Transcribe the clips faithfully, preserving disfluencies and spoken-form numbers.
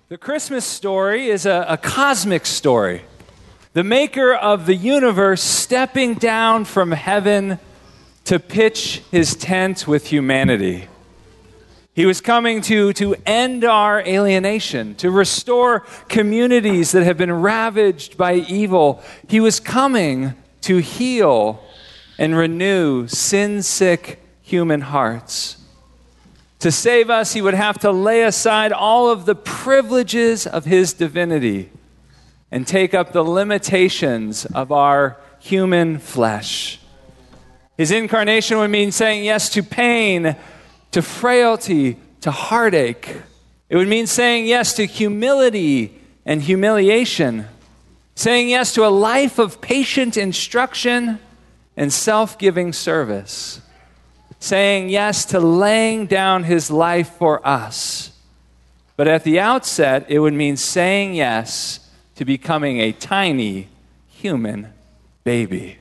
The Christmas story is a, a cosmic story. The maker of the universe stepping down from heaven to pitch his tent with humanity. He was coming to, to end our alienation, to restore communities that have been ravaged by evil. He was coming to heal and renew sin-sick human hearts. To save us, he would have to lay aside all of the privileges of his divinity and take up the limitations of our human flesh. His incarnation would mean saying yes to pain, to frailty, to heartache. It would mean saying yes to humility and humiliation, saying yes to a life of patient instruction and self-giving service, saying yes to laying down his life for us. But at the outset, it would mean saying yes to becoming a tiny human baby.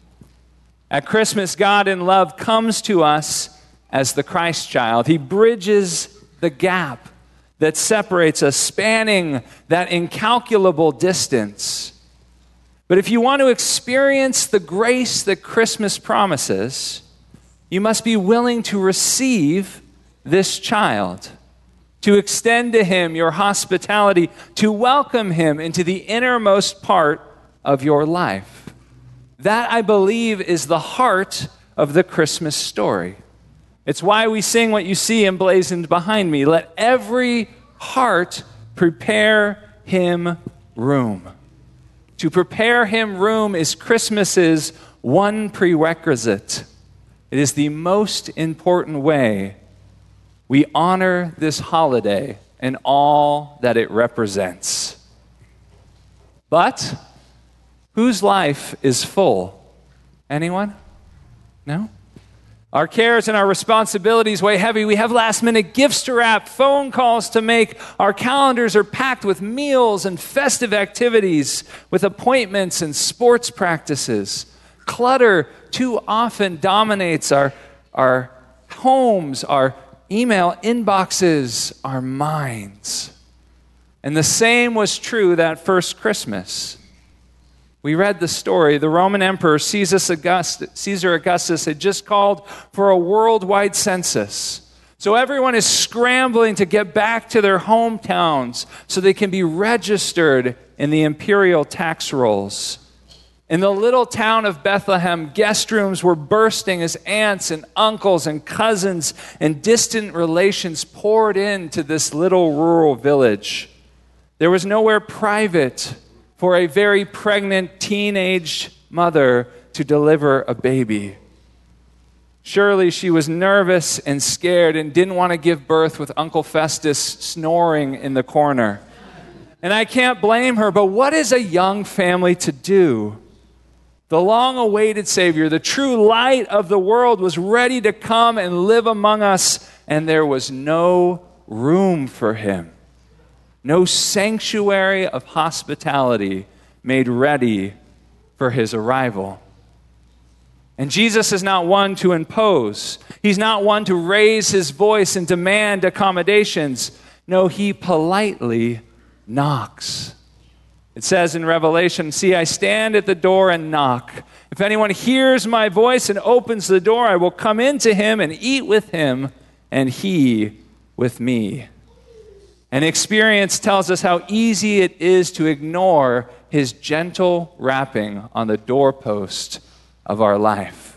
At Christmas, God in love comes to us as the Christ child. He bridges the gap that separates us, spanning that incalculable distance. But if you want to experience the grace that Christmas promises, you must be willing to receive this child, to extend to him your hospitality, to welcome him into the innermost part of your life. That, I believe, is the heart of the Christmas story. It's why we sing what you see emblazoned behind me. Let every heart prepare him room. To prepare him room is Christmas's one prerequisite. It is the most important way we honor this holiday and all that it represents. But whose life is full? Anyone? No? Our cares and our responsibilities weigh heavy. We have last-minute gifts to wrap, phone calls to make. Our calendars are packed with meals and festive activities, with appointments and sports practices. Clutter too often dominates our, our homes, our email inboxes, our minds. And the same was true that first Christmas. We read the story. The Roman Emperor Caesar Augustus, Caesar Augustus had just called for a worldwide census. So everyone is scrambling to get back to their hometowns so they can be registered in the imperial tax rolls. In the little town of Bethlehem, guest rooms were bursting as aunts and uncles and cousins and distant relations poured into this little rural village. There was nowhere private for a very pregnant teenage mother to deliver a baby. Surely she was nervous and scared and didn't want to give birth with Uncle Festus snoring in the corner. And I can't blame her, but what is a young family to do? The long-awaited Savior, the true light of the world, was ready to come and live among us, and there was no room for him. No sanctuary of hospitality made ready for his arrival. And Jesus is not one to impose. He's not one to raise his voice and demand accommodations. No, he politely knocks. It says in Revelation, "See, I stand at the door and knock. If anyone hears my voice and opens the door, I will come into him and eat with him, and he with me." And experience tells us how easy it is to ignore his gentle rapping on the doorpost of our life.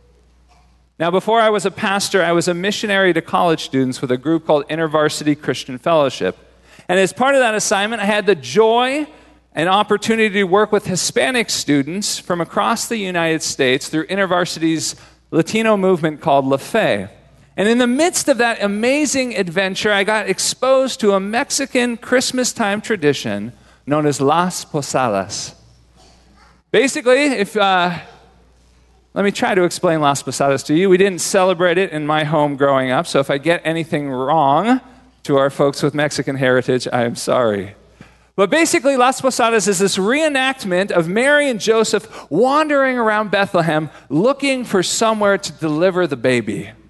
Now, before I was a pastor, I was a missionary to college students with a group called InterVarsity Christian Fellowship. And as part of that assignment, I had the joy and opportunity to work with Hispanic students from across the United States through InterVarsity's Latino movement called La Fe. And in the midst of that amazing adventure, I got exposed to a Mexican Christmas time tradition known as Las Posadas. Basically, if uh, let me try to explain Las Posadas to you. We didn't celebrate it in my home growing up, so if I get anything wrong to our folks with Mexican heritage, I am sorry. But basically, Las Posadas is this reenactment of Mary and Joseph wandering around Bethlehem looking for somewhere to deliver the baby.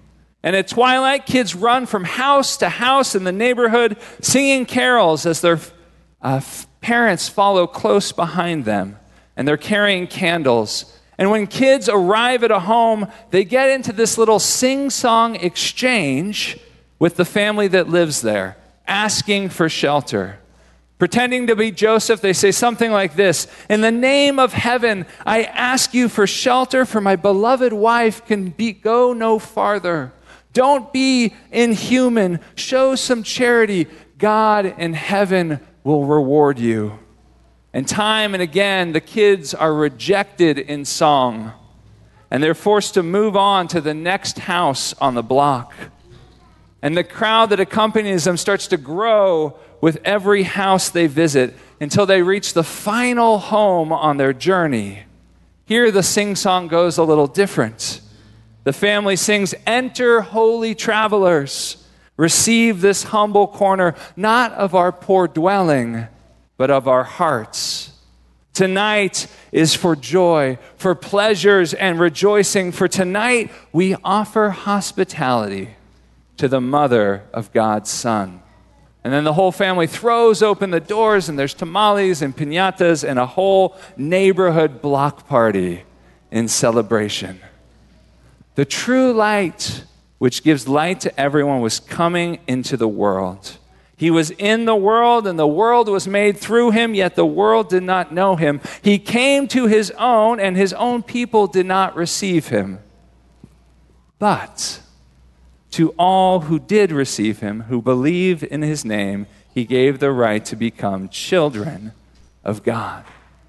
And at twilight, kids run from house to house in the neighborhood, singing carols as their uh, parents follow close behind them. And they're carrying candles. And when kids arrive at a home, they get into this little sing-song exchange with the family that lives there, asking for shelter. Pretending to be Joseph, they say something like this: "In the name of heaven, I ask you for shelter, for my beloved wife can be, go no farther. Don't be inhuman. Show some charity. God in heaven will reward you." And time and again, the kids are rejected in song, and they're forced to move on to the next house on the block. And the crowd that accompanies them starts to grow with every house they visit until they reach the final home on their journey. Here, the sing-song goes a little different. The family sings, "Enter, holy travelers. Receive this humble corner, not of our poor dwelling, but of our hearts. Tonight is for joy, for pleasures and rejoicing, for tonight we offer hospitality to the mother of God's Son." And then the whole family throws open the doors, and there's tamales and piñatas and a whole neighborhood block party in celebration. The true light, which gives light to everyone, was coming into the world. He was in the world, and the world was made through him, yet the world did not know him. He came to his own, and his own people did not receive him. But to all who did receive him, who believe in his name, he gave the right to become children of God.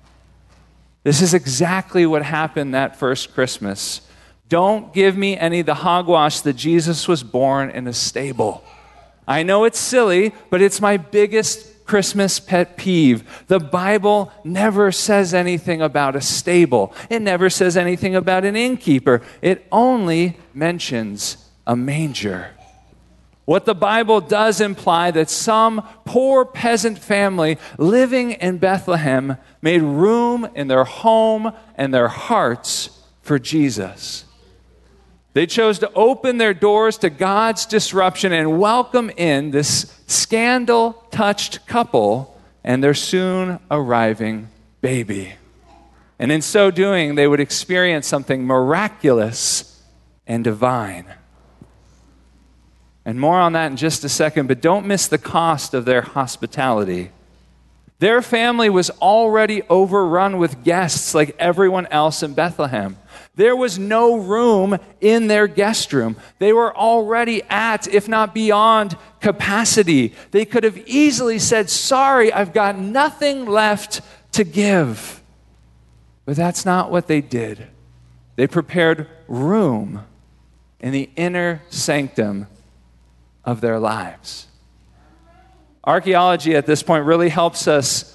This is exactly what happened that first Christmas. Don't give me any of the hogwash that Jesus was born in a stable. I know it's silly, but it's my biggest Christmas pet peeve. The Bible never says anything about a stable. It never says anything about an innkeeper. It only mentions a manger. What the Bible does imply that some poor peasant family living in Bethlehem made room in their home and their hearts for Jesus. They chose to open their doors to God's disruption and welcome in this scandal-touched couple and their soon arriving baby. And in so doing, they would experience something miraculous and divine. And more on that in just a second, but don't miss the cost of their hospitality. Their family was already overrun with guests like everyone else in Bethlehem. There was no room in their guest room. They were already at, if not beyond, capacity. They could have easily said, "Sorry, I've got nothing left to give." But that's not what they did. They prepared room in the inner sanctum of their lives. Archaeology at this point really helps us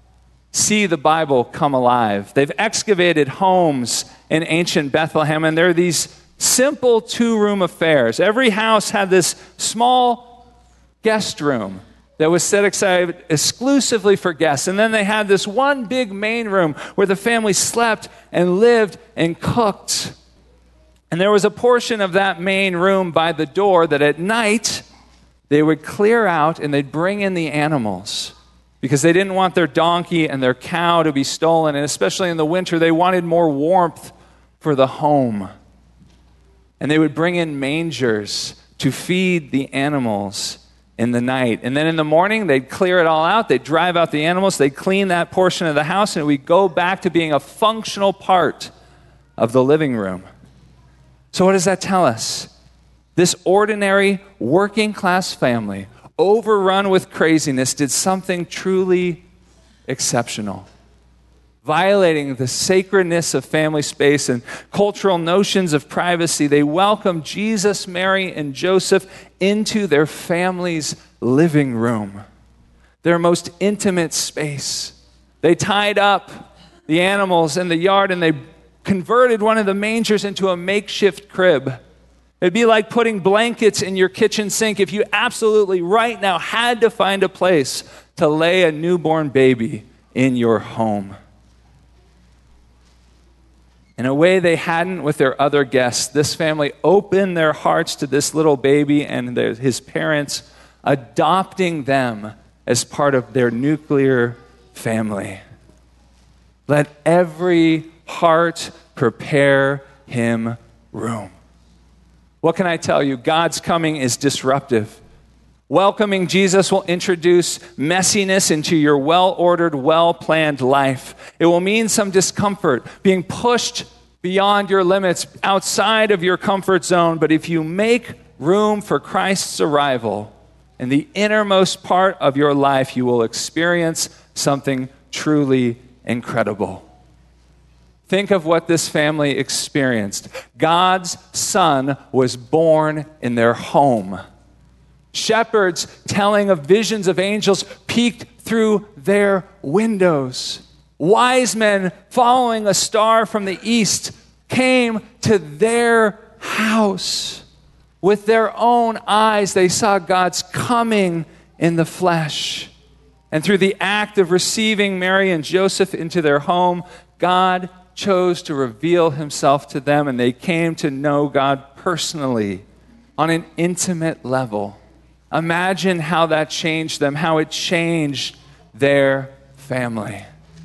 see the Bible come alive. They've excavated homes in ancient Bethlehem, and there are these simple two-room affairs. Every house had this small guest room that was set aside exclusively for guests. And then they had this one big main room where the family slept and lived and cooked. And there was a portion of that main room by the door that at night they would clear out and they'd bring in the animals because they didn't want their donkey and their cow to be stolen. And especially in the winter, they wanted more warmth for the home. And they would bring in mangers to feed the animals in the night. And then in the morning, they'd clear it all out. They'd drive out the animals. They'd clean that portion of the house, and we'd go back to being a functional part of the living room. So what does that tell us? This ordinary working class family, overrun with craziness, did something truly exceptional. Violating the sacredness of family space and cultural notions of privacy, they welcomed Jesus, Mary, and Joseph into their family's living room, their most intimate space. They tied up the animals in the yard and they converted one of the mangers into a makeshift crib. It'd be like putting blankets in your kitchen sink if you absolutely right now had to find a place to lay a newborn baby in your home. In a way they hadn't with their other guests, this family opened their hearts to this little baby and their, his parents, adopting them as part of their nuclear family. Let every heart prepare him room. What can I tell you? God's coming is disruptive. Welcoming Jesus will introduce messiness into your well-ordered, well-planned life. It will mean some discomfort, being pushed beyond your limits, outside of your comfort zone. But if you make room for Christ's arrival in the innermost part of your life, you will experience something truly incredible. Think of what this family experienced. God's Son was born in their home. Shepherds telling of visions of angels peeked through their windows. Wise men following a star from the east came to their house. With their own eyes, they saw God's coming in the flesh. And through the act of receiving Mary and Joseph into their home, God chose to reveal himself to them, and they came to know God personally on an intimate level. Imagine how that changed them, how it changed their family.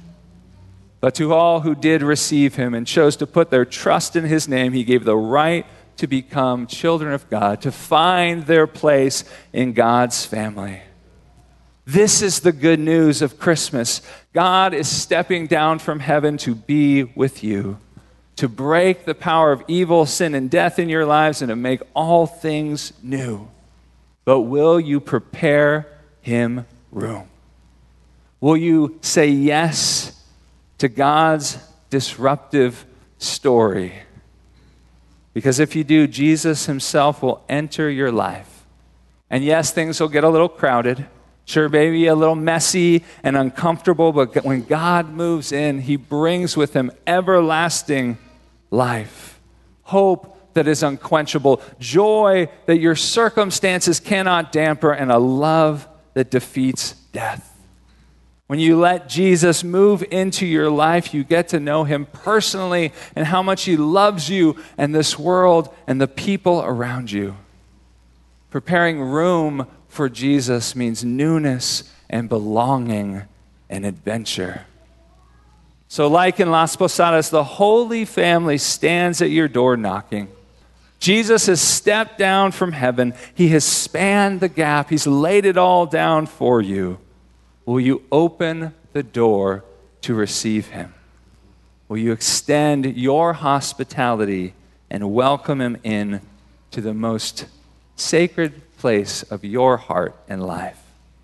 But to all who did receive him and chose to put their trust in his name, he gave the right to become children of God, to find their place in God's family. This is the good news of Christmas. God is stepping down from heaven to be with you, to break the power of evil, sin, and death in your lives, and to make all things new. But will you prepare him room? Will you say yes to God's disruptive story? Because if you do, Jesus himself will enter your life. And yes, things will get a little crowded. Sure, maybe a little messy and uncomfortable, but when God moves in, he brings with him everlasting life, hope that is unquenchable, joy that your circumstances cannot damper, and a love that defeats death. When you let Jesus move into your life, you get to know him personally and how much he loves you and this world and the people around you. Preparing room for Jesus means newness and belonging and adventure. So like in Las Posadas, the Holy Family stands at your door knocking. Jesus has stepped down from heaven. He has spanned the gap. He's laid it all down for you. Will you open the door to receive him? Will you extend your hospitality and welcome him in to the most sacred place of your heart and life?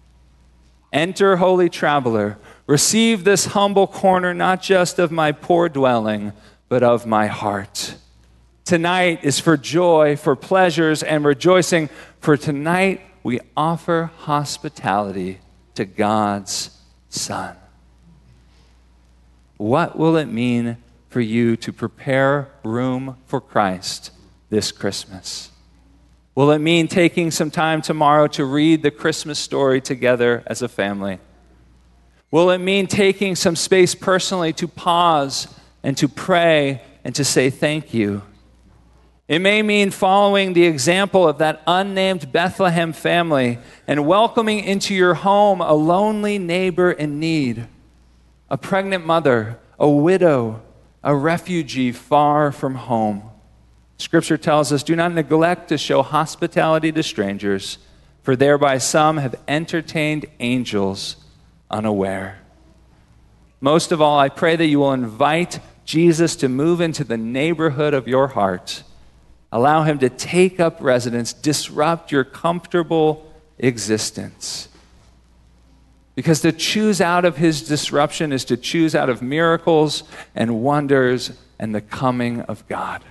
Enter, holy traveler. Receive this humble corner, not just of my poor dwelling, but of my heart. Tonight is for joy, for pleasures, and rejoicing. For tonight we offer hospitality to God's Son. What will it mean for you to prepare room for Christ this Christmas? Will it mean taking some time tomorrow to read the Christmas story together as a family? Will it mean taking some space personally to pause and to pray and to say thank you? It may mean following the example of that unnamed Bethlehem family and welcoming into your home a lonely neighbor in need, a pregnant mother, a widow, a refugee far from home. Scripture tells us, do not neglect to show hospitality to strangers, for thereby some have entertained angels unaware. Most of all, I pray that you will invite Jesus to move into the neighborhood of your heart. Allow him to take up residence, disrupt your comfortable existence. Because to choose out of his disruption is to choose out of miracles and wonders and the coming of God.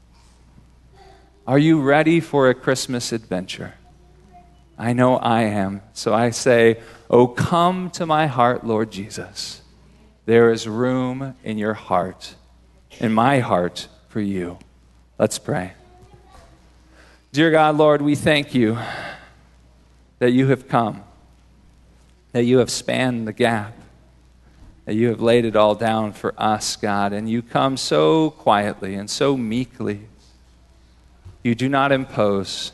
Are you ready for a Christmas adventure? I know I am. So I say, oh, come to my heart, Lord Jesus. There is room in your heart, in my heart, for you. Let's pray. Dear God, Lord, we thank you that you have come, that you have spanned the gap, that you have laid it all down for us, God, and you come so quietly and so meekly. You do not impose.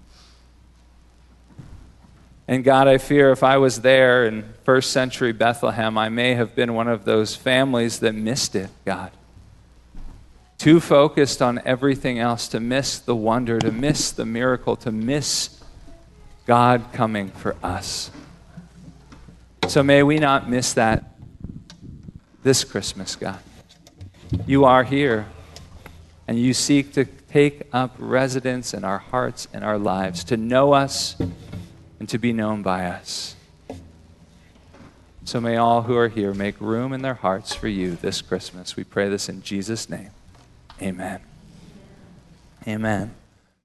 And God, I fear if I was there in first century Bethlehem, I may have been one of those families that missed it, God. Too focused on everything else to miss the wonder, to miss the miracle, to miss God coming for us. So may we not miss that this Christmas, God. You are here, and you seek to take up residence in our hearts and our lives, to know us and to be known by us. So may all who are here make room in their hearts for you this Christmas. We pray this in Jesus' name. Amen. Amen.